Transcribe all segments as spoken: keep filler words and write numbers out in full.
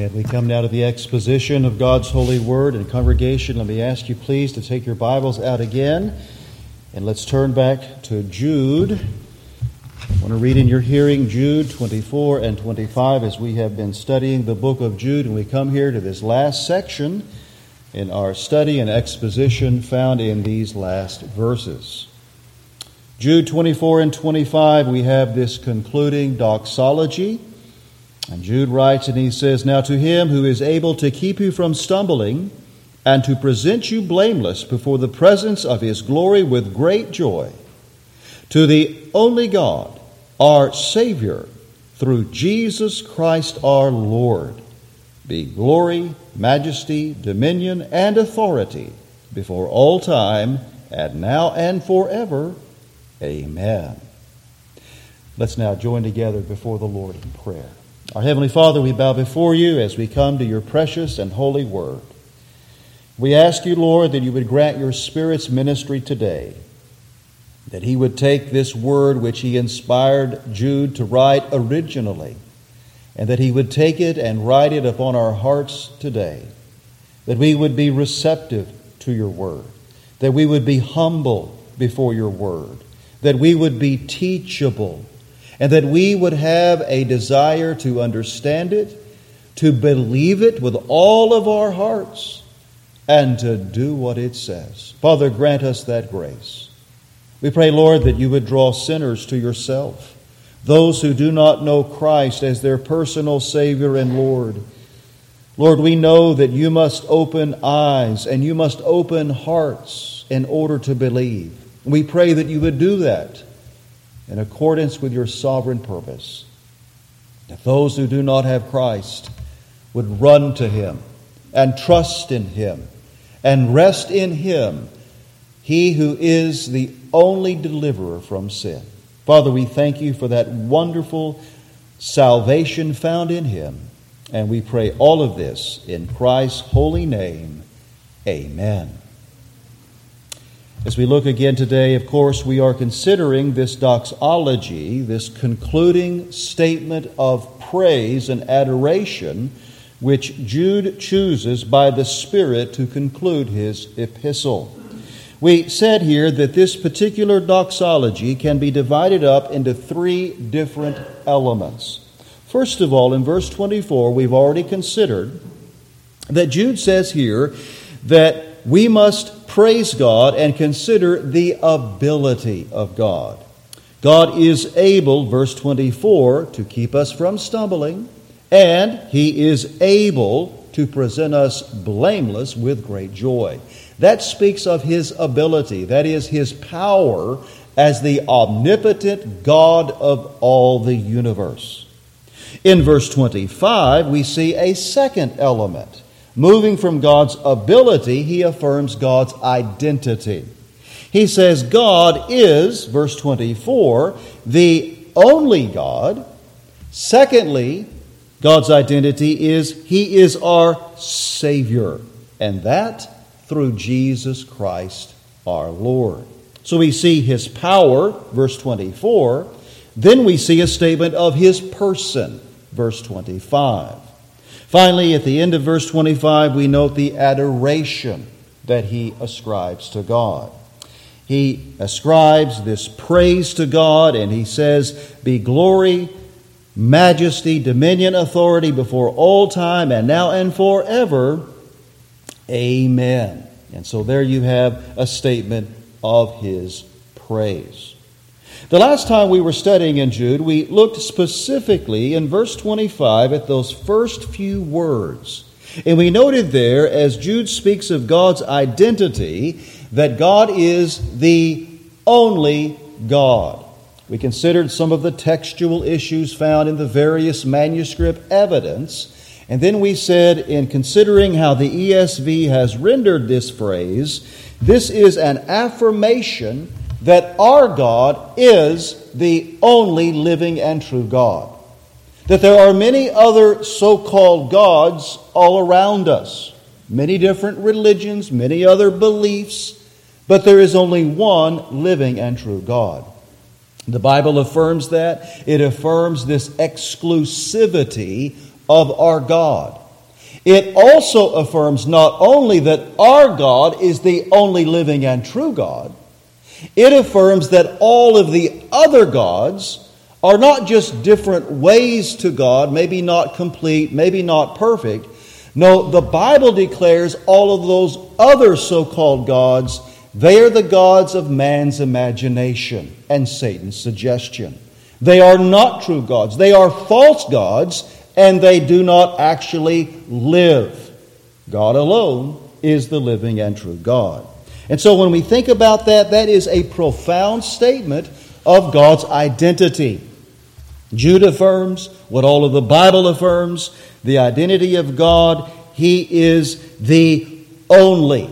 And we come now to the exposition of God's holy word. And congregation, let me ask you please to take your Bibles out again. And let's turn back to Jude. I want to read in your hearing Jude twenty-four and twenty-five as we have been studying the book of Jude. And we come here to this last section in our study and exposition found in these last verses. Jude twenty-four and twenty-five, we have this concluding doxology. And Jude writes and he says, "Now to him who is able to keep you from stumbling and to present you blameless before the presence of his glory with great joy, to the only God, our Savior, through Jesus Christ our Lord, be glory, majesty, dominion, and authority before all time, and now and forever. Amen." Let's now join together before the Lord in prayer. Our Heavenly Father, we bow before you as we come to your precious and holy word. We ask you, Lord, that you would grant your Spirit's ministry today, that he would take this word which he inspired Jude to write originally, and that he would take it and write it upon our hearts today, that we would be receptive to your word, that we would be humble before your word, that we would be teachable, and that we would have a desire to understand it, to believe it with all of our hearts, and to do what it says. Father, grant us that grace. We pray, Lord, that you would draw sinners to yourself, those who do not know Christ as their personal Savior and Lord. Lord, we know that you must open eyes and you must open hearts in order to believe. We pray that you would do that in accordance with your sovereign purpose, that those who do not have Christ would run to him and trust in him and rest in him, he who is the only deliverer from sin. Father, we thank you for that wonderful salvation found in him, and we pray all of this in Christ's holy name. Amen. As we look again today, of course, we are considering this doxology, this concluding statement of praise and adoration, which Jude chooses by the Spirit to conclude his epistle. We said here that this particular doxology can be divided up into three different elements. First of all, in verse twenty-four, we've already considered that Jude says here that we must praise God and consider the ability of God. God is able, verse twenty-four, to keep us from stumbling, and he is able to present us blameless with great joy. That speaks of his ability, that is his power as the omnipotent God of all the universe. In verse twenty-five, we see a second element. Moving from God's ability, he affirms God's identity. He says God is, verse twenty-four, the only God. Secondly, God's identity is he is our Savior, and that through Jesus Christ our Lord. So we see his power, verse twenty-four. Then we see a statement of his person, verse twenty-five. Finally, at the end of verse twenty-five, we note the adoration that he ascribes to God. He ascribes this praise to God, and he says, "Be glory, majesty, dominion, authority before all time, and now and forever. Amen." And so there you have a statement of his praise. The last time we were studying in Jude, we looked specifically in verse twenty-five at those first few words. And we noted there, as Jude speaks of God's identity, that God is the only God. We considered some of the textual issues found in the various manuscript evidence. And then we said, in considering how the E S V has rendered this phrase, this is an affirmation that our God is the only living and true God. That there are many other so-called gods all around us. Many different religions, many other beliefs, but there is only one living and true God. The Bible affirms that. It affirms this exclusivity of our God. It also affirms not only that our God is the only living and true God, it affirms that all of the other gods are not just different ways to God, maybe not complete, maybe not perfect. No, the Bible declares all of those other so-called gods, they are the gods of man's imagination and Satan's suggestion. They are not true gods. They are false gods, and they do not actually live. God alone is the living and true God. And so when we think about that, that is a profound statement of God's identity. Jude affirms what all of the Bible affirms, the identity of God. He is the only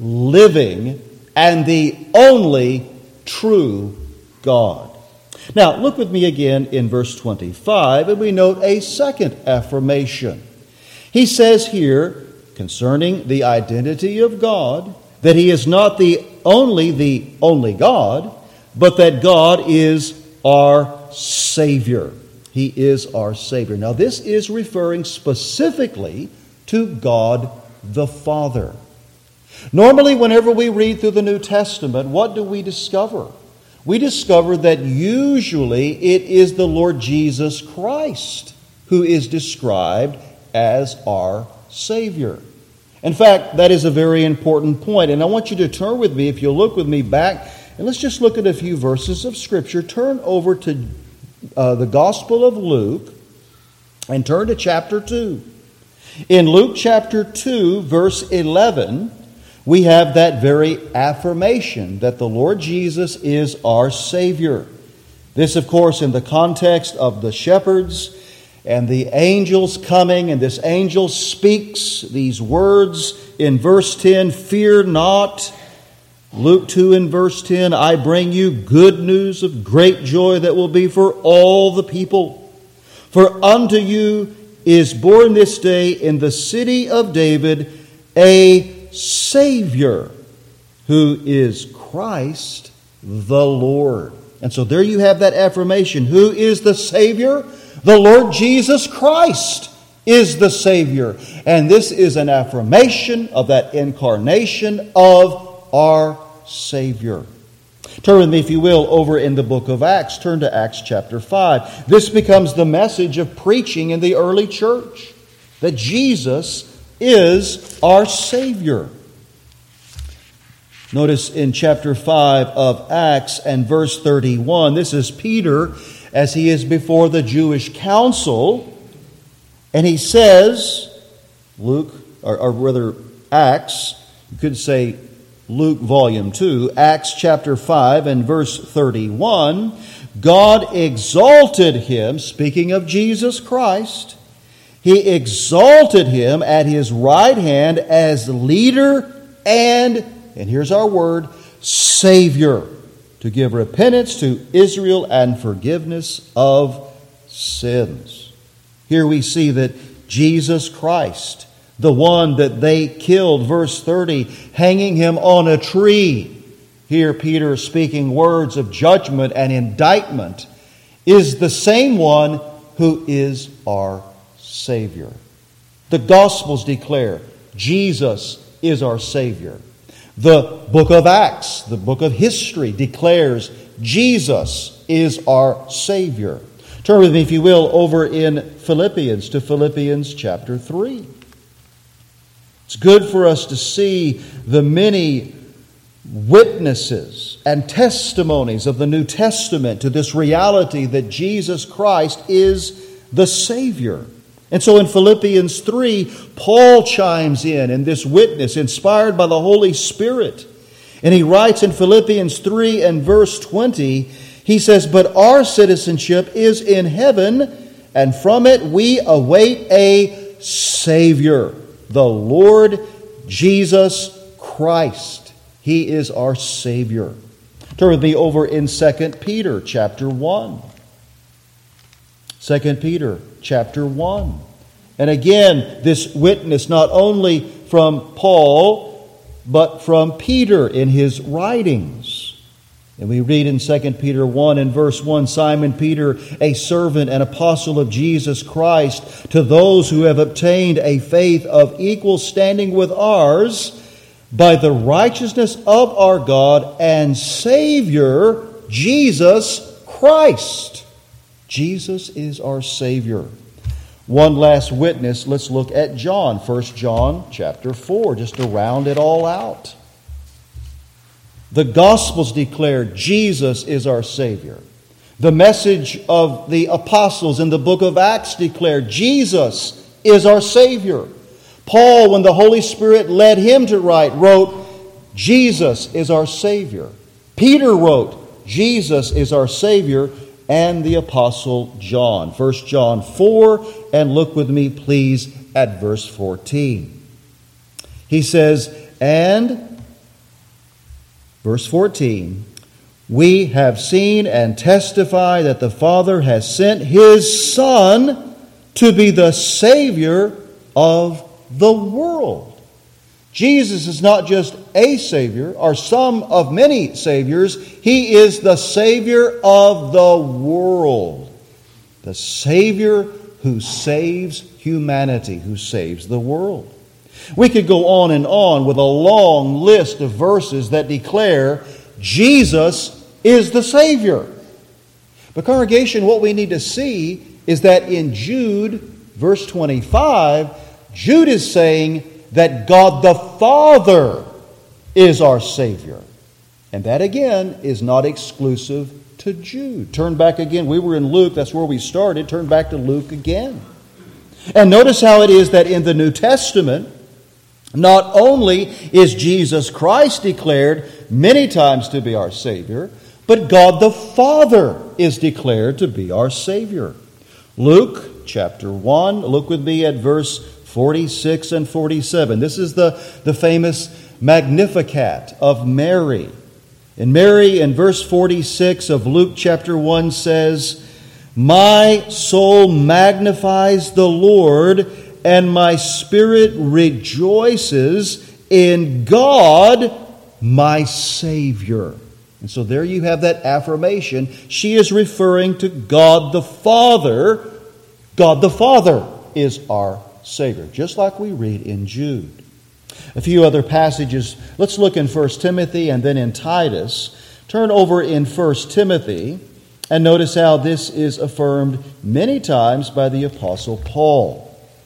living and the only true God. Now, look with me again in verse twenty-five, and we note a second affirmation. He says here, concerning the identity of God, that He is not the only, the only God, but that God is our Savior. He is our Savior. Now, this is referring specifically to God the Father. Normally, whenever we read through the New Testament, what do we discover? We discover that usually it is the Lord Jesus Christ who is described as our Savior. In fact, that is a very important point, and I want you to turn with me, if you'll look with me back, and let's just look at a few verses of Scripture. Turn over to uh, the Gospel of Luke and turn to chapter two. In Luke chapter two, verse eleven, we have that very affirmation that the Lord Jesus is our Savior. This, of course, in the context of the shepherds and the angels coming, and this angel speaks these words in verse ten, "Fear not." Luke two and verse ten, "I bring you good news of great joy that will be for all the people. For unto you is born this day in the city of David a Savior, who is Christ the Lord." And so there you have that affirmation. Who is the Savior? The Lord Jesus Christ is the Savior. And this is an affirmation of that incarnation of our Savior. Turn with me, if you will, over in the book of Acts. Turn to Acts chapter five. This becomes the message of preaching in the early church, that Jesus is our Savior. Notice in chapter five of Acts and verse thirty-one, this is Peter as he is before the Jewish council, and he says, Luke, or, or rather Acts, you could say Luke volume two, Acts chapter five and verse thirty-one, God exalted him, speaking of Jesus Christ, He exalted him at His right hand as leader and, and here's our word, Savior, to give repentance to Israel and forgiveness of sins. Here we see that Jesus Christ, the one that they killed, verse thirty, hanging Him on a tree. Here Peter speaking words of judgment and indictment, is the same one who is our Savior. The Gospels declare Jesus is our Savior. The book of Acts, the book of history, declares Jesus is our Savior. Turn with me, if you will, over in Philippians to Philippians chapter three. It's good for us to see the many witnesses and testimonies of the New Testament to this reality that Jesus Christ is the Savior. And so in Philippians three, Paul chimes in in this witness inspired by the Holy Spirit. And he writes in Philippians three and verse twenty, he says, "But our citizenship is in heaven, and from it we await a Savior, the Lord Jesus Christ." He is our Savior. Turn with me over in Second Peter chapter one. Second Peter chapter one. And again, this witness not only from Paul, but from Peter in his writings. And we read in Second Peter one and verse one, Simon Peter, a servant and apostle of Jesus Christ, to those who have obtained a faith of equal standing with ours, by the righteousness of our God and Savior, Jesus Christ. Jesus is our Savior. One last witness, let's look at John, First John chapter four, just to round it all out. The Gospels declare Jesus is our Savior. The message of the apostles in the book of Acts declared Jesus is our Savior. Paul, when the Holy Spirit led him to write, wrote, Jesus is our Savior. Peter wrote, Jesus is our Savior, and the Apostle John. First John four, and look with me, please, at verse fourteen. He says, and... Verse fourteen, we have seen and testify that the Father has sent His Son to be the Savior of the world. Jesus is not just a Savior or some of many Saviors. He is the Savior of the world. The Savior who saves humanity, who saves the world. We could go on and on with a long list of verses that declare Jesus is the Savior. But congregation, what we need to see is that in Jude, verse twenty-five, Jude is saying that God the Father is our Savior. And that again is not exclusive to Jude. Turn back again. We were in Luke. That's where we started. Turn back to Luke again. And notice how it is that in the New Testament, not only is Jesus Christ declared many times to be our Savior, but God the Father is declared to be our Savior. Luke chapter one, look with me at verse forty-six and forty-seven. This is the, the famous Magnificat of Mary. And Mary in verse forty-six of Luke chapter one says, my soul magnifies the Lord, and my spirit rejoices in God, my Savior. And so there you have that affirmation. She is referring to God the Father. God the Father is our Savior, just like we read in Jude. A few other passages. Let's look in First Timothy and then in Titus. Turn over in First Timothy and notice how this is affirmed many times by the Apostle Paul.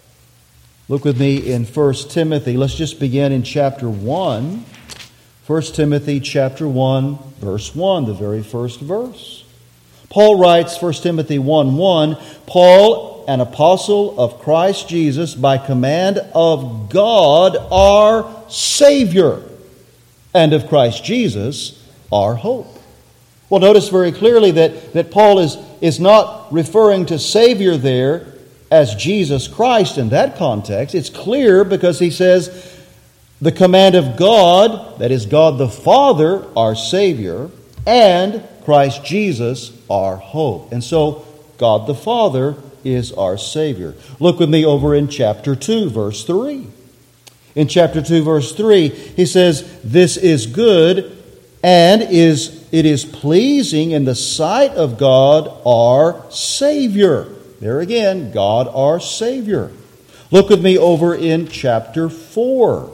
Look with me in First Timothy. Let's just begin in chapter one. First Timothy chapter one, verse one, the very first verse. Paul writes, First Timothy one one, Paul, an apostle of Christ Jesus, by command of God our Savior, and of Christ Jesus our hope. Well, notice very clearly that, that Paul is, is not referring to Savior there as Jesus Christ in that context. It's clear because he says the command of God, that is God the Father, our Savior, and Christ Jesus, our hope. And so God the Father is our Savior. Look with me over in chapter two, verse three. In chapter two, verse three, he says, this is good and is it is pleasing in the sight of God our Savior. There again, God our Savior. Look with me over in chapter four.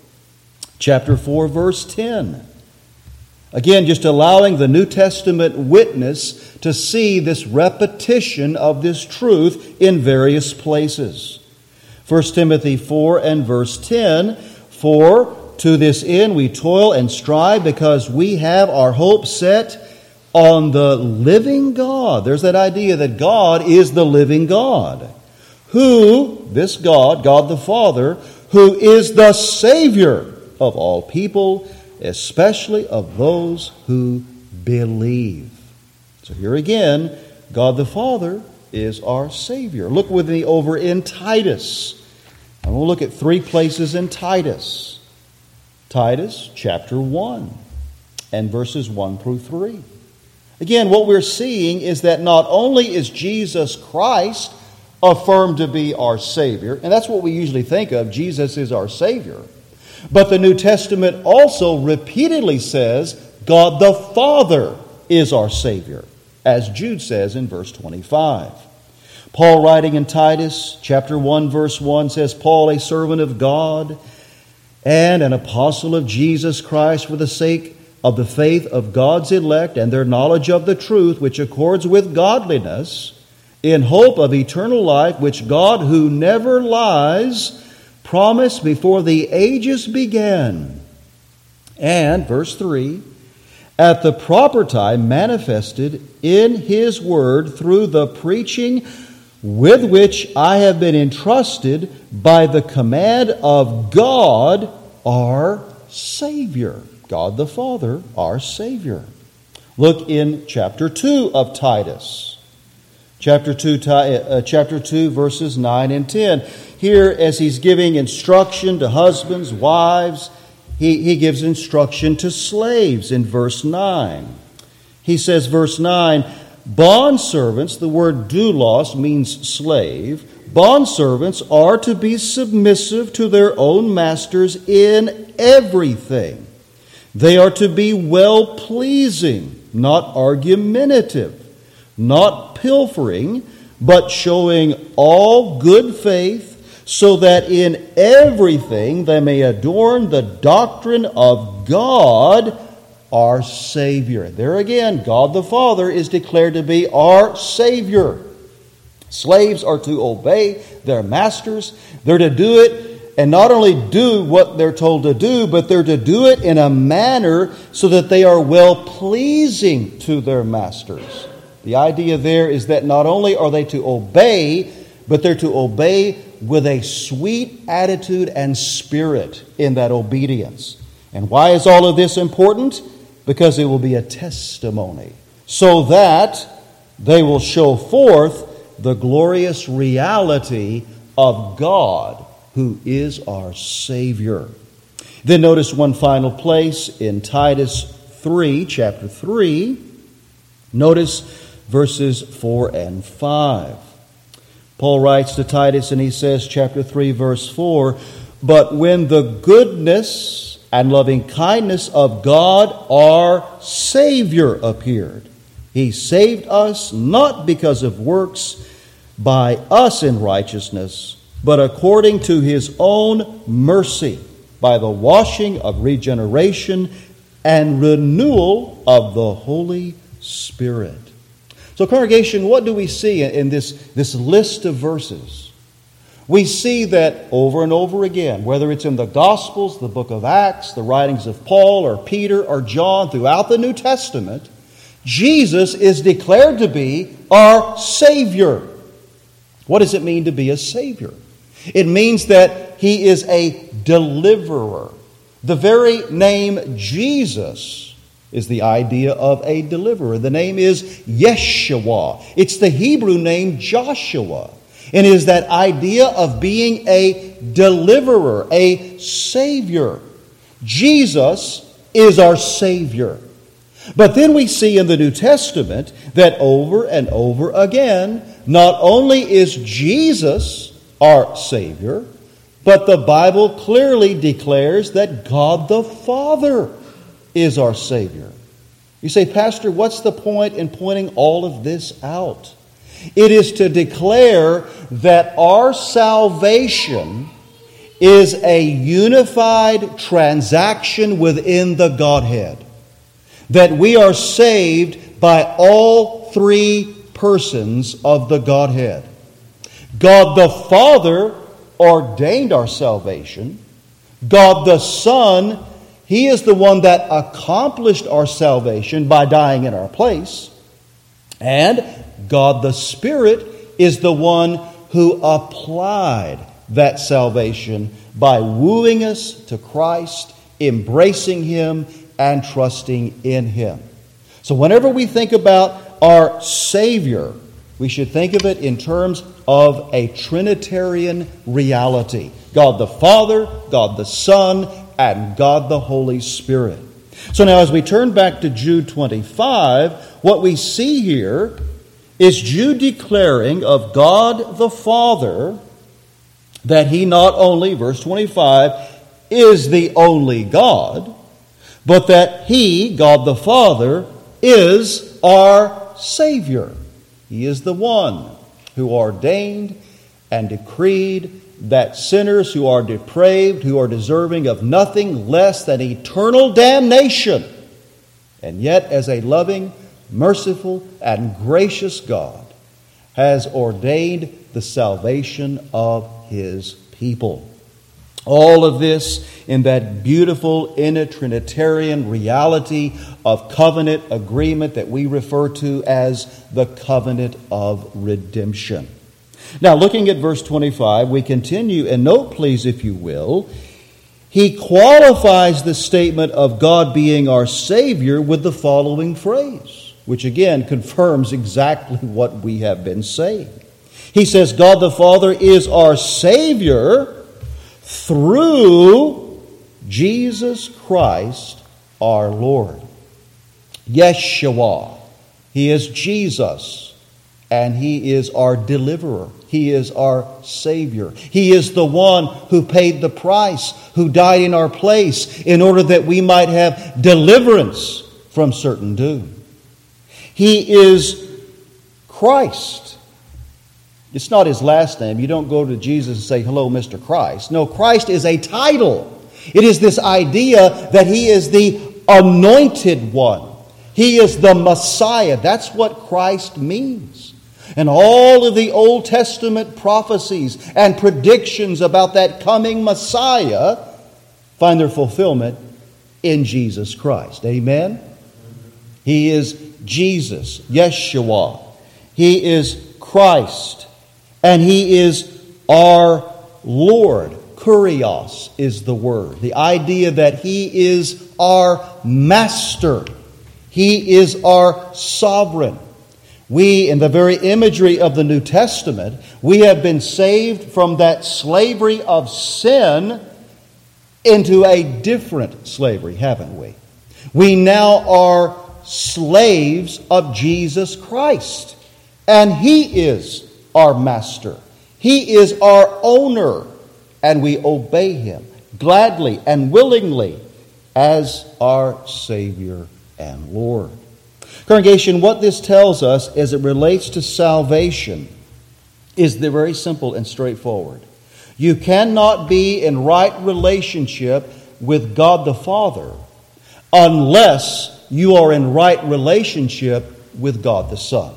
Chapter four, verse ten. Again, just allowing the New Testament witness to see this repetition of this truth in various places. First Timothy four and verse ten. For to this end we toil and strive, because we have our hope set on the living God. There's that idea that God is the living God. Who, this God, God the Father, who is the Savior of all people, especially of those who believe. So here again, God the Father is our Savior. Look with me over in Titus. I'm going to look at three places in Titus. Titus chapter one and verses one through three. Again, what we're seeing is that not only is Jesus Christ affirmed to be our Savior, and that's what we usually think of, Jesus is our Savior, but the New Testament also repeatedly says God the Father is our Savior, as Jude says in verse twenty-five. Paul, writing in Titus chapter one, verse one, says, Paul, a servant of God and an apostle of Jesus Christ, for the sake of the faith of God's elect and their knowledge of the truth, which accords with godliness, in hope of eternal life, which God, who never lies, promised before the ages began. And, verse three, at the proper time manifested in His word through the preaching with which I have been entrusted by the command of God, our Savior. God the Father, our Savior. Look in chapter two of Titus. Chapter two, uh, chapter two, verses nine and ten. Here, as he's giving instruction to husbands, wives, he, he gives instruction to slaves in verse nine. He says, verse nine, bondservants, the word doulos means slave. Bondservants are to be submissive to their own masters in everything. They are to be well-pleasing, not argumentative, not pilfering, but showing all good faith, so that in everything they may adorn the doctrine of God, our Savior. There again, God the Father is declared to be our Savior. Slaves are to obey their masters. They're to do it, and not only do what they're told to do, but they're to do it in a manner so that they are well-pleasing to their masters. The idea there is that not only are they to obey, but they're to obey with a sweet attitude and spirit in that obedience. And why is all of this important? Because it will be a testimony, so that they will show forth the glorious reality of God, who is our Savior. Then notice one final place in Titus three, chapter three. Notice verses four and five. Paul writes to Titus and he says, chapter three, verse four, but when the goodness and loving kindness of God our Savior appeared, He saved us not because of works by us in righteousness, but according to His own mercy, by the washing of regeneration and renewal of the Holy Spirit. So, congregation, what do we see in this, this list of verses? We see that over and over again, whether it's in the Gospels, the book of Acts, the writings of Paul or Peter or John, throughout the New Testament, Jesus is declared to be our Savior. What does it mean to be a Savior? It means that He is a deliverer. The very name Jesus is the idea of a deliverer. The name is Yeshua. It's the Hebrew name Joshua. And it is that idea of being a deliverer, a Savior. Jesus is our Savior. But then we see in the New Testament that over and over again, not only is Jesus our Savior, but the Bible clearly declares that God the Father is our Savior. You say, Pastor, what's the point in pointing all of this out? It is to declare that our salvation is a unified transaction within the Godhead. That we are saved by all three persons of the Godhead. God the Father ordained our salvation. God the Son, He is the one that accomplished our salvation by dying in our place. And God the Spirit is the one who applied that salvation by wooing us to Christ, embracing Him, and trusting in Him. So whenever we think about our Savior, we should think of it in terms of a Trinitarian reality. God the Father, God the Son, and God the Holy Spirit. So now as we turn back to Jude twenty-five, what we see here is Jude declaring of God the Father that He not only, verse twenty-five, is the only God, but that He, God the Father, is our Savior. He is the one who ordained and decreed that sinners who are depraved, who are deserving of nothing less than eternal damnation, and yet as a loving, merciful, and gracious God, has ordained the salvation of His people. All of this in that beautiful inner Trinitarian reality of covenant agreement that we refer to as the covenant of redemption. Now, looking at verse twenty-five, we continue, and note please, if you will, he qualifies the statement of God being our Savior with the following phrase, which again confirms exactly what we have been saying. He says, God the Father is our Savior through Jesus Christ our Lord. Yeshua. He is Jesus, and He is our deliverer. He is our Savior. He is the one who paid the price, who died in our place in order that we might have deliverance from certain doom. He is Christ. It's not His last name. You don't go to Jesus and say, hello, Mister Christ. No, Christ is a title. It is this idea that He is the anointed one. He is the Messiah. That's what Christ means. And all of the Old Testament prophecies and predictions about that coming Messiah find their fulfillment in Jesus Christ. Amen? He is Jesus, Yeshua. He is Christ. And He is our Lord. Kurios is the word. The idea that He is our master. He is our sovereign. We, in the very imagery of the New Testament, we have been saved from that slavery of sin into a different slavery, haven't we? We now are slaves of Jesus Christ, and He is our master. He is our owner, and we obey Him gladly and willingly as our Savior and Lord. Congregation, what this tells us as it relates to salvation is the very simple and straightforward. You cannot be in right relationship with God the Father unless you are in right relationship with God the Son.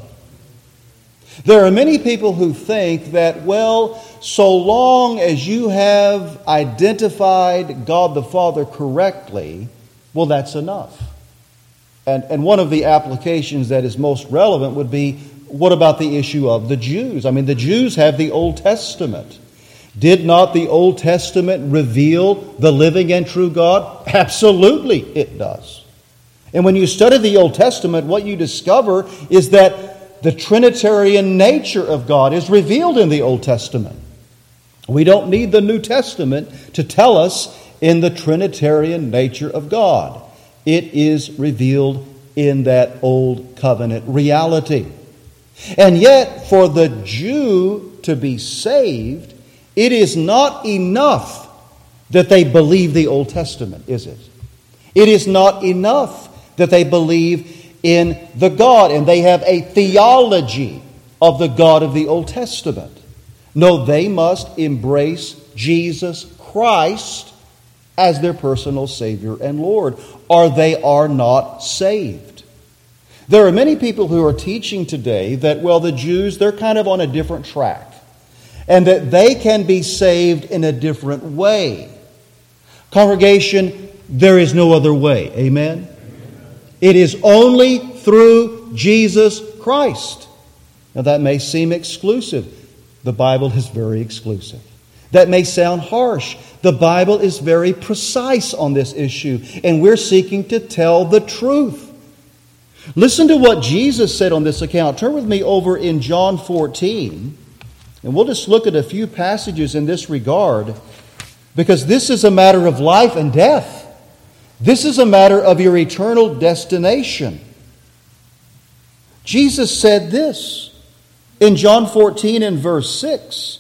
There are many people who think that, well, so long as you have identified God the Father correctly, well, that's enough. And, and one of the applications that is most relevant would be, what about the issue of the Jews? I mean, the Jews have the Old Testament. Did not the Old Testament reveal the living and true God? Absolutely it does. And when you study the Old Testament, what you discover is that the Trinitarian nature of God is revealed in the Old Testament. We don't need the New Testament to tell us in the Trinitarian nature of God. It is revealed in that Old Covenant reality. And yet, for the Jew to be saved, it is not enough that they believe the Old Testament, is it? It is not enough that they believe in the God and they have a theology of the God of the Old Testament. No, they must embrace Jesus Christ as their personal Savior and Lord, or they are not saved. There are many people who are teaching today that, well, the Jews, they're kind of on a different track, and that they can be saved in a different way. Congregation, there is no other way. Amen? It is only through Jesus Christ. Now, that may seem exclusive. The Bible is very exclusive. That may sound harsh. The Bible is very precise on this issue, and we're seeking to tell the truth. Listen to what Jesus said on this account. Turn with me over in John fourteen, and we'll just look at a few passages in this regard, because this is a matter of life and death. This is a matter of your eternal destination. Jesus said this in John fourteen and verse six.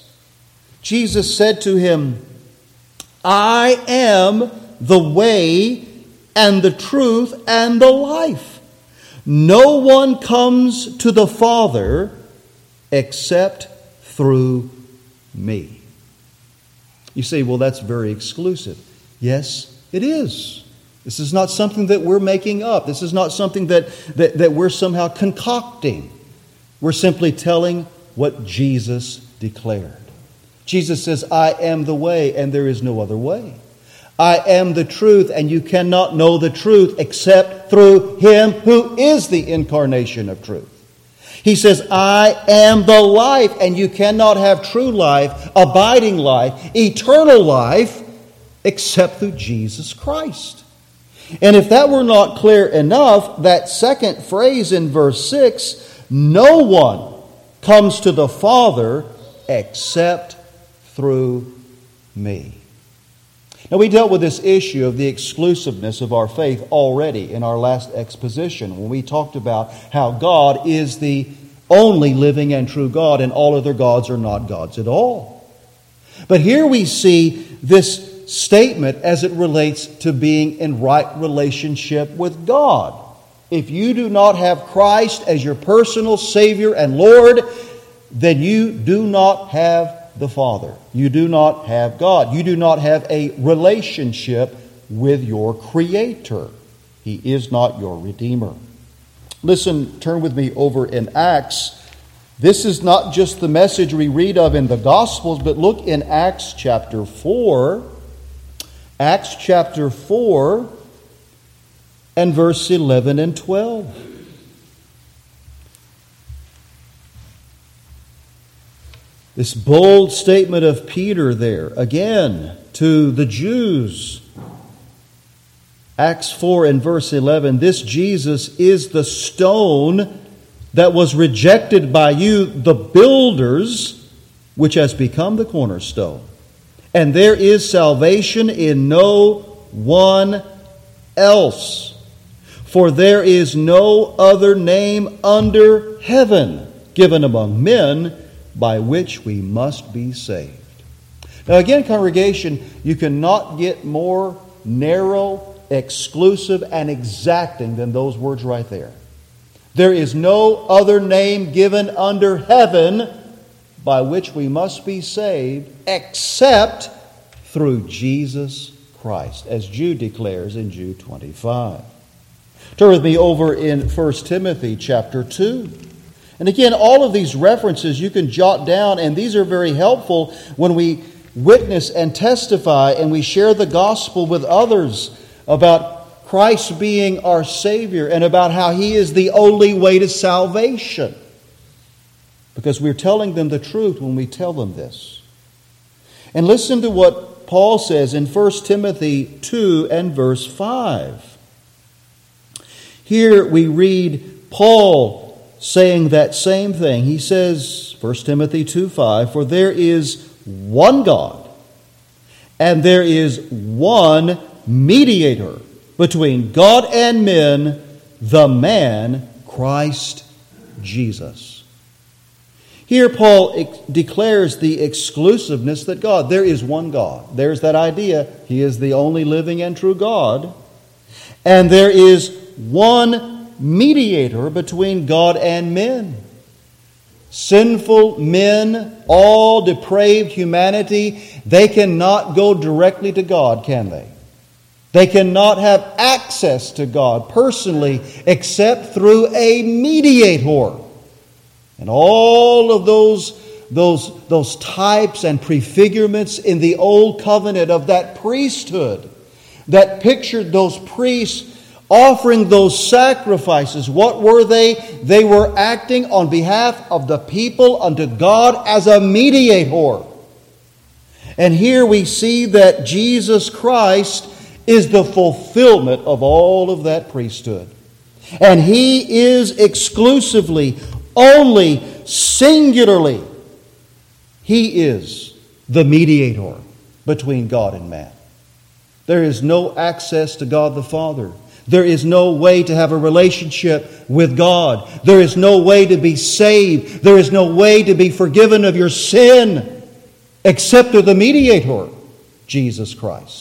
Jesus said to him, I am the way and the truth and the life. No one comes to the Father except through me. You say, well, that's very exclusive. Yes, it is. This is not something that we're making up. This is not something that, that, that we're somehow concocting. We're simply telling what Jesus declared. Jesus says, I am the way and there is no other way. I am the truth and you cannot know the truth except through Him who is the incarnation of truth. He says, I am the life and you cannot have true life, abiding life, eternal life except through Jesus Christ. And if that were not clear enough, that second phrase in verse six, no one comes to the Father except through me. Now, we dealt with this issue of the exclusiveness of our faith already in our last exposition when we talked about how God is the only living and true God and all other gods are not gods at all. But here we see this statement as it relates to being in right relationship with God. If you do not have Christ as your personal Savior and Lord, then you do not have the Father. You do not have God. You do not have a relationship with your Creator. He is not your Redeemer. Listen, turn with me over in Acts. This is not just the message we read of in the Gospels, but look in Acts chapter four. Acts chapter four and verse eleven and twelve. This bold statement of Peter there, again, to the Jews. Acts four and verse eleven, this Jesus is the stone that was rejected by you, the builders, which has become the cornerstone. And there is salvation in no one else. For there is no other name under heaven given among men by which we must be saved. Now again, congregation, you cannot get more narrow, exclusive, and exacting than those words right there. There is no other name given under heaven by which we must be saved except through Jesus Christ, as Jude declares in Jude twenty-five. Turn with me over in First Timothy chapter two. And again, all of these references you can jot down, and these are very helpful when we witness and testify and we share the gospel with others about Christ being our Savior and about how He is the only way to salvation. Because we're telling them the truth when we tell them this. And listen to what Paul says in First Timothy two and verse five. Here we read Paul saying that same thing. He says, First Timothy two five, for there is one God, and there is one mediator between God and men, the man Christ Jesus. Here Paul ex- declares the exclusiveness that God, there is one God. There's that idea. He is the only living and true God. And there is one mediator between God and men. Sinful men, all depraved humanity, they cannot go directly to God, can they? They cannot have access to God personally except through a mediator. And all of those, those, those types and prefigurements in the Old Covenant of that priesthood that pictured those priests offering those sacrifices. What were they? They were acting on behalf of the people unto God as a mediator. And here we see that Jesus Christ is the fulfillment of all of that priesthood. And He is exclusively, only, singularly, He is the mediator between God and man. There is no access to God the Father. There is no way to have a relationship with God. There is no way to be saved. There is no way to be forgiven of your sin except through the mediator, Jesus Christ.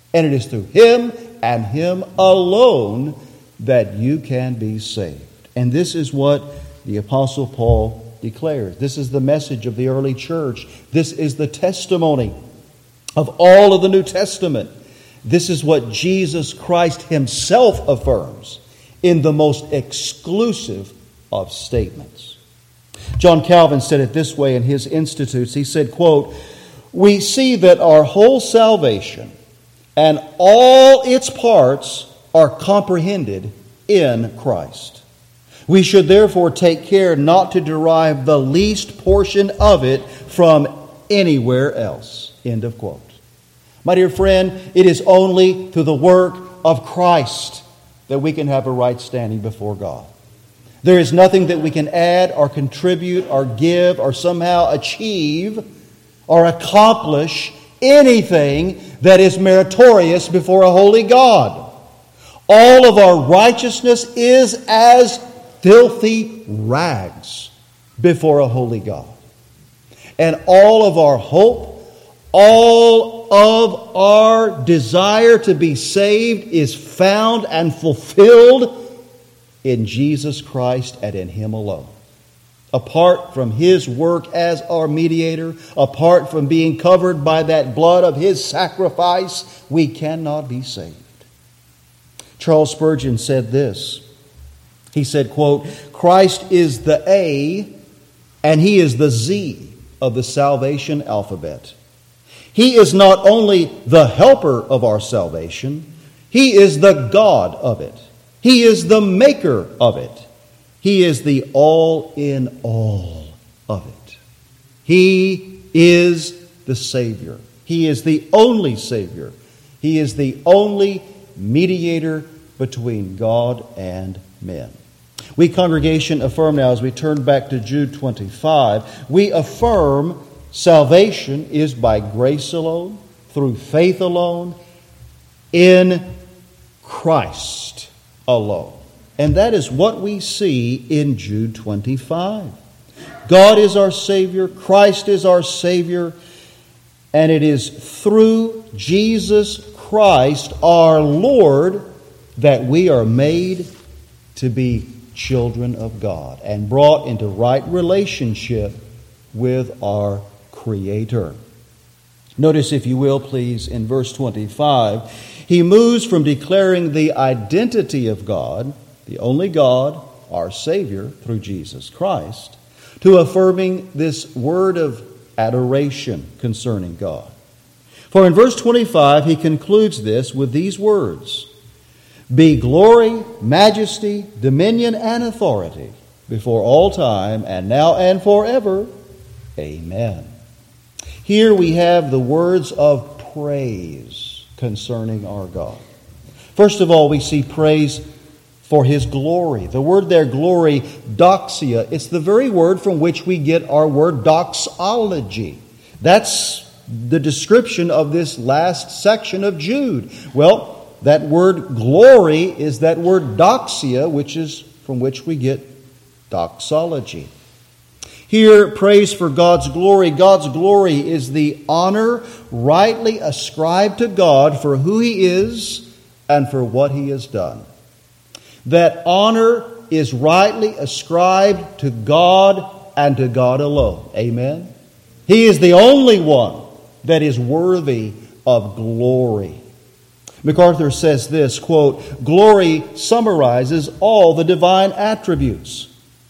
And it is through Him and Him alone that you can be saved. And this is what the Apostle Paul declares. This is the message of the early church. This is the testimony of all of the New Testament. This is what Jesus Christ Himself affirms in the most exclusive of statements. John Calvin said it this way in his Institutes. He said, quote, "We see that our whole salvation and all its parts are comprehended in Christ. We should therefore take care not to derive the least portion of it from anywhere else." End of quote. My dear friend, it is only through the work of Christ that we can have a right standing before God. There is nothing that we can add or contribute or give or somehow achieve or accomplish anything that is meritorious before a holy God. All of our righteousness is as filthy rags before a holy God. And all of our hope, all of our desire to be saved is found and fulfilled in Jesus Christ and in Him alone. Apart from His work as our mediator, apart from being covered by that blood of His sacrifice, we cannot be saved. Charles Spurgeon said this. He said, quote, "Christ is the A and He is the Z of the salvation alphabet. He is not only the helper of our salvation, He is the God of it. He is the maker of it. He is the all in all of it. He is the Savior. He is the only Savior. He is the only mediator between God and men." We, congregation, affirm now, as we turn back to Jude twenty-five, we affirm salvation is by grace alone, through faith alone, in Christ alone. And that is what we see in Jude twenty-five. God is our Savior, Christ is our Savior, and it is through Jesus Christ our Lord that we are made to be children of God and brought into right relationship with our Creator. Notice, if you will, please, in verse twenty-five, he moves from declaring the identity of God, the only God, our Savior, through Jesus Christ, to affirming this word of adoration concerning God. For in verse twenty-five, he concludes this with these words: "Be glory, majesty, dominion, and authority before all time, and now and forever. Amen." Here we have the words of praise concerning our God. First of all, we see praise for His glory. The word there, glory, doxia, it's the very word from which we get our word doxology. That's the description of this last section of Jude. Well, that word glory is that word doxia, which is from which we get doxology. Here, praise for God's glory. God's glory is the honor rightly ascribed to God for who He is and for what He has done. That honor is rightly ascribed to God and to God alone. Amen? He is the only one that is worthy of glory. MacArthur says this, quote, "Glory summarizes all the divine attributes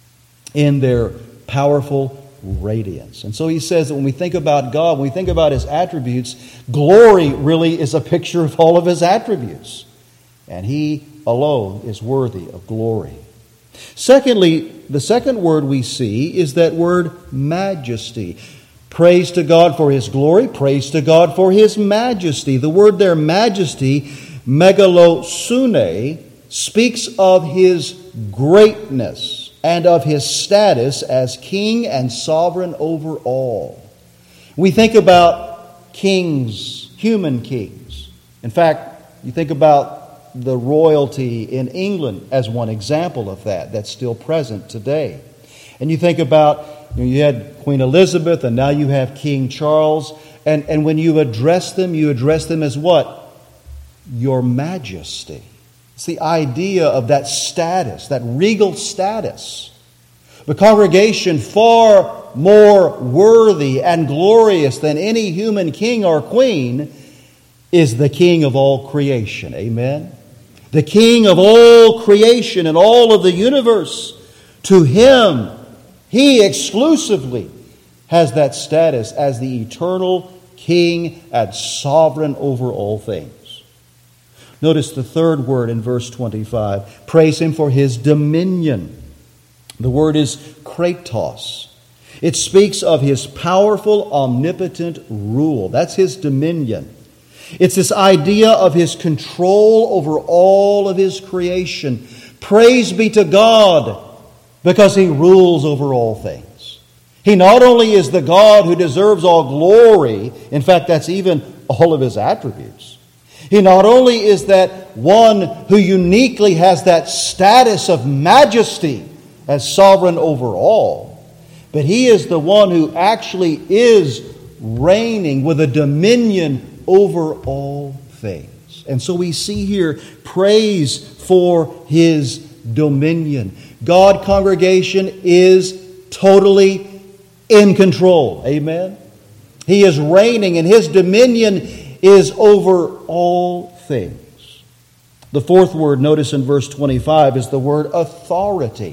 in their powerful radiance." And so he says that when we think about God, when we think about His attributes, glory really is a picture of all of His attributes. And He alone is worthy of glory. Secondly, the second word we see is that word majesty. Praise to God for His glory, praise to God for His majesty. The word there, majesty, megalosune, speaks of His greatness and of His status as king and sovereign over all. We think about kings, human kings. In fact, you think about the royalty in England as one example of that, that's still present today. And you think about, you know, you had Queen Elizabeth and now you have King Charles. And, and when you address them, you address them as what? your majesty. It's the idea of that status, that regal status. The congregation, far more worthy and glorious than any human king or queen, is the King of all creation. Amen? The King of all creation and all of the universe. To Him, He exclusively has that status as the eternal King and sovereign over all things. Notice the third word in verse twenty-five. Praise Him for His dominion. The word is kratos. It speaks of His powerful, omnipotent rule. That's His dominion. It's this idea of His control over all of His creation. Praise be to God because He rules over all things. He not only is the God who deserves all glory, in fact, that's even all of His attributes. He not only is that one who uniquely has that status of majesty as sovereign over all, but He is the one who actually is reigning with a dominion over all things. And so we see here praise for His dominion. God, congregation, is totally in control. Amen? He is reigning, and His dominion is over all things. The fourth word, notice in verse twenty-five, is the word authority.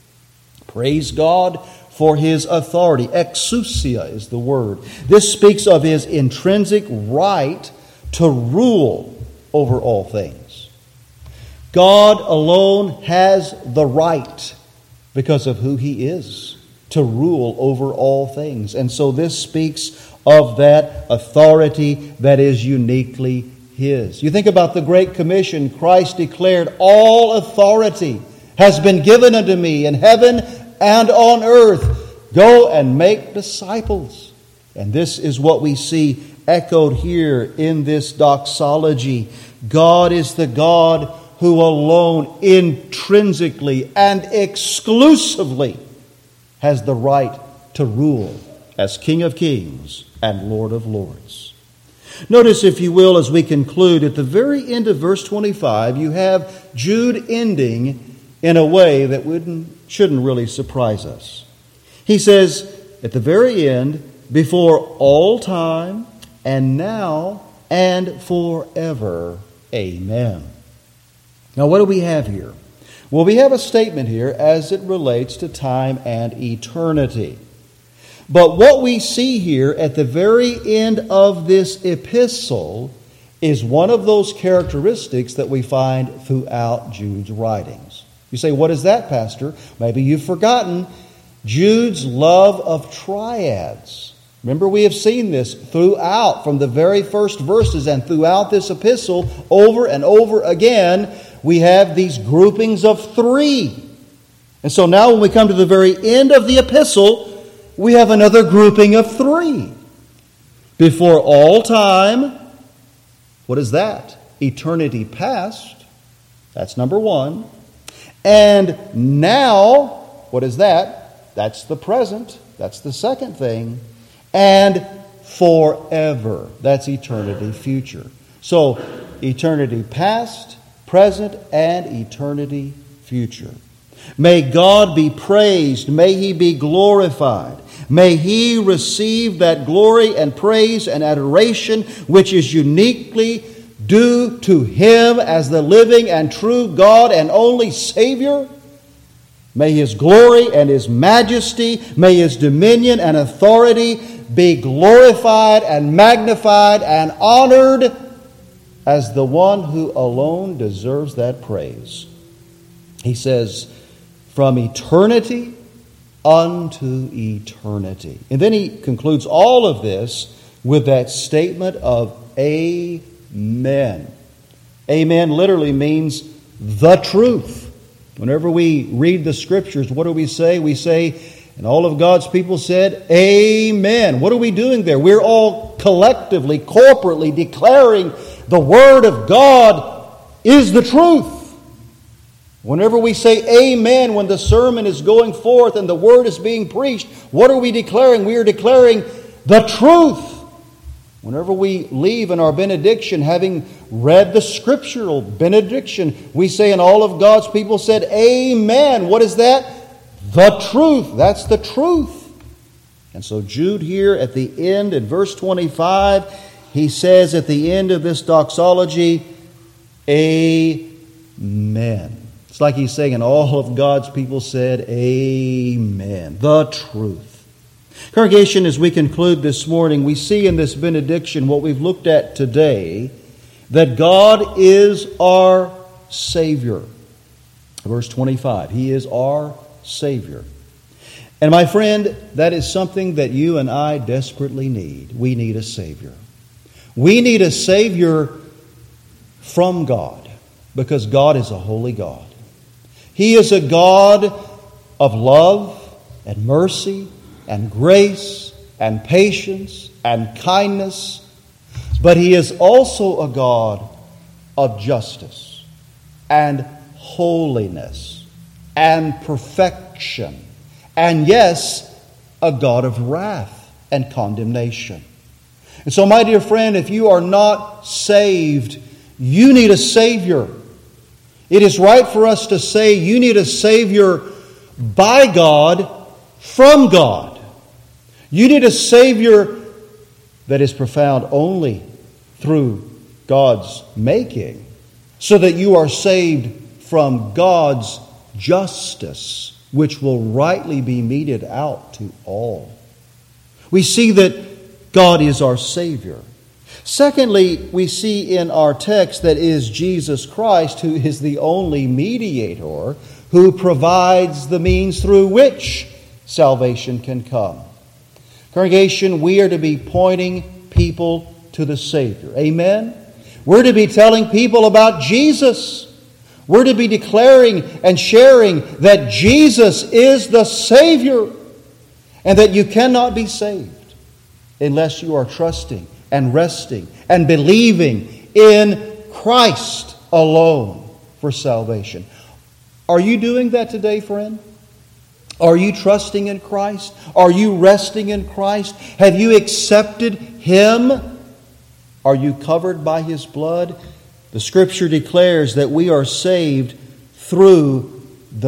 Praise God for His authority. Exousia is the word. This speaks of His intrinsic right to rule over all things. God alone has the right, because of who He is, to rule over all things. And so this speaks of that authority that is uniquely His. You think about the Great Commission. Christ declared, all authority has been given unto me in heaven and on earth. Go and make disciples. And this is what we see echoed here in this doxology. God is the God who alone intrinsically and exclusively has the right to rule as King of Kings and Lord of Lords. Notice, if you will, as we conclude, at the very end of verse twenty-five, you have Jude ending in a way that wouldn't, shouldn't really surprise us. He says at the very end, before all time and now and forever, amen. Now, what do we have here? Well, we have a statement here as it relates to time and eternity. But what we see here at the very end of this epistle is one of those characteristics that we find throughout Jude's writings. You say, what is that, Pastor? Maybe you've forgotten Jude's love of triads. Remember, we have seen this throughout, from the very first verses and throughout this epistle, over and over again. We have these groupings of three. And so now when we come to the very end of the epistle, we have another grouping of three. Before all time, what is that? Eternity past. That's number one. And now, what is that? That's the present. That's the second thing. And forever. That's eternity future. So, eternity past, present, and eternity future. May God be praised. May He be glorified. May He receive that glory and praise and adoration which is uniquely due to Him as the living and true God and only Savior. May His glory and His majesty, may His dominion and authority be glorified and magnified and honored as the one who alone deserves that praise. He says, from eternity unto eternity. And then he concludes all of this with that statement of Amen. Amen literally means the truth. Whenever we read the Scriptures, what do we say? We say, and all of God's people said, Amen. What are we doing there? We're all collectively, corporately declaring the Word of God is the truth. Whenever we say Amen, when the sermon is going forth and the Word is being preached, what are we declaring? We are declaring the truth. Whenever we leave in our benediction, having read the scriptural benediction, we say, and all of God's people said, Amen. What is that? The truth. That's the truth. And so Jude here at the end, in verse twenty-five, he says at the end of this doxology, Amen. It's like he's saying, and all of God's people said, Amen. The truth. Congregation, as we conclude this morning, we see in this benediction what we've looked at today, that God is our Savior. Verse twenty-five, He is our Savior. And my friend, that is something that you and I desperately need. We need a Savior. We need a Savior from God, because God is a holy God. He is a God of love and mercy and grace and patience and kindness, but He is also a God of justice and holiness and perfection, and yes, a God of wrath and condemnation. And so, my dear friend, if you are not saved, you need a Savior. It is right for us to say you need a Savior by God, from God. You need a Savior that is profound only through God's making, so that you are saved from God's justice, which will rightly be meted out to all. We see that God is our Savior. Secondly, we see in our text that it is Jesus Christ who is the only mediator who provides the means through which salvation can come. Congregation, we are to be pointing people to the Savior. Amen? We're to be telling people about Jesus. We're to be declaring and sharing that Jesus is the Savior, and that you cannot be saved unless you are trusting and resting and believing in Christ alone for salvation. Are you doing that today, friend? Are you trusting in Christ? Are you resting in Christ? Have you accepted Him? Are you covered by His blood? The Scripture declares that we are saved through the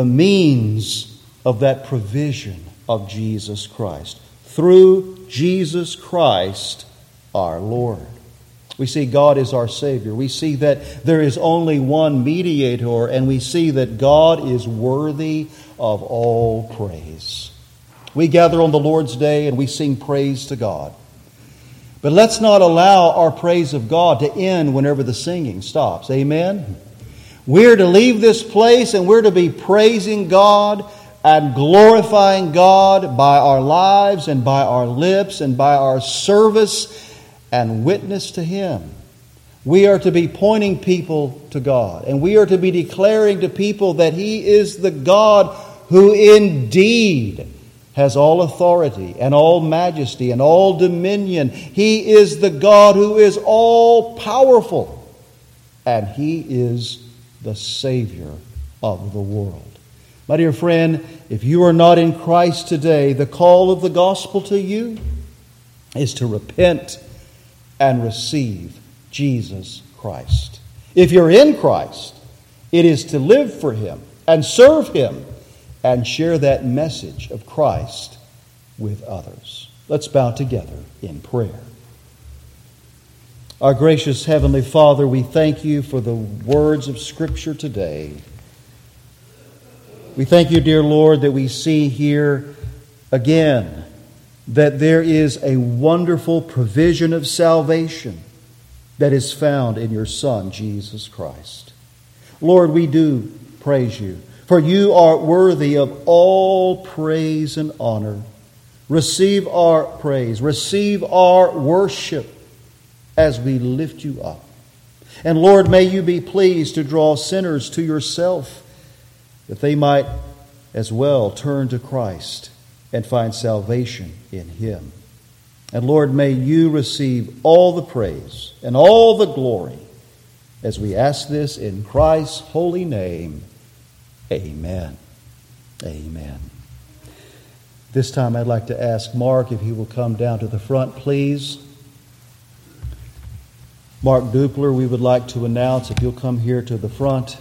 means of that provision of Jesus Christ. Through Jesus Christ our Lord. We see God is our Savior. We see that there is only one mediator, and we see that God is worthy of all praise. We gather on the Lord's Day and we sing praise to God. But let's not allow our praise of God to end whenever the singing stops. Amen? We're to leave this place and we're to be praising God and glorifying God by our lives and by our lips and by our service and witness to Him. We are to be pointing people to God, and we are to be declaring to people that He is the God who indeed has all authority and all majesty and all dominion. He is the God who is all powerful, and He is the Savior of the world. My dear friend, if you are not in Christ today, the call of the gospel to you is to repent and receive Jesus Christ. If you're in Christ, it is to live for Him and serve Him and share that message of Christ with others. Let's bow together in prayer. Our gracious Heavenly Father, we thank You for the words of Scripture today. We thank You, dear Lord, that we see here again that there is a wonderful provision of salvation that is found in Your Son, Jesus Christ. Lord, we do praise You, for You are worthy of all praise and honor. Receive our praise, receive our worship as we lift You up. And Lord, may You be pleased to draw sinners to Yourself, that they might as well turn to Christ and find salvation in Him. And Lord, may You receive all the praise and all the glory as we ask this in Christ's holy name. Amen. Amen. This time I'd like to ask Mark if he will come down to the front, please. Mark Dupler, we would like to announce, if you'll come here to the front.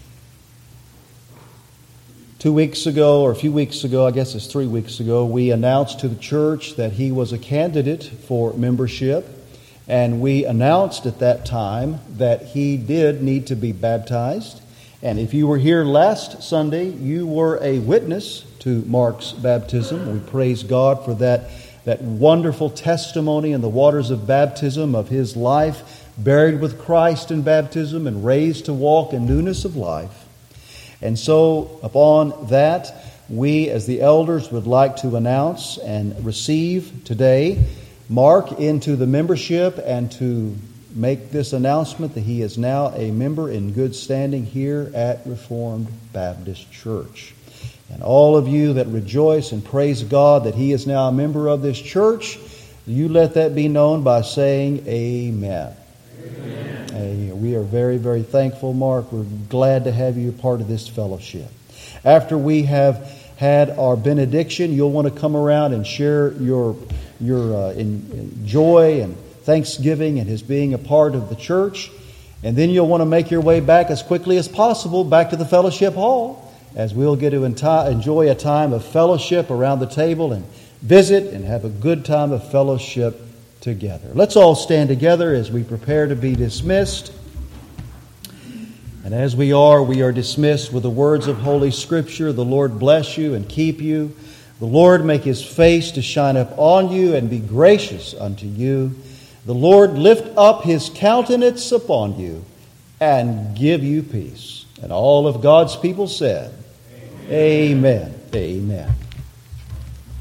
Two weeks ago, or a few weeks ago, I guess it's three weeks ago, we announced to the church that he was a candidate for membership. And we announced at that time that he did need to be baptized. And if you were here last Sunday, you were a witness to Mark's baptism. We praise God for that, that wonderful testimony in the waters of baptism of his life, buried with Christ in baptism and raised to walk in newness of life. And so, upon that, we as the elders would like to announce and receive today Mark into the membership and to make this announcement that he is now a member in good standing here at Reformed Baptist Church. And all of you that rejoice and praise God that he is now a member of this church, you let that be known by saying amen. Amen. We are very, very thankful, Mark. We're glad to have you a part of this fellowship. After we have had our benediction, you'll want to come around and share your your uh, in, in joy and thanksgiving and his being a part of the church. And then you'll want to make your way back as quickly as possible back to the fellowship hall, as we'll get to enti- enjoy a time of fellowship around the table and visit and have a good time of fellowship together. Let's all stand together as we prepare to be dismissed. And as we are, we are dismissed with the words of Holy Scripture. The Lord bless you and keep you. The Lord make his face to shine up on you and be gracious unto you. The Lord lift up his countenance upon you and give you peace. And all of God's people said, Amen. Amen. Amen.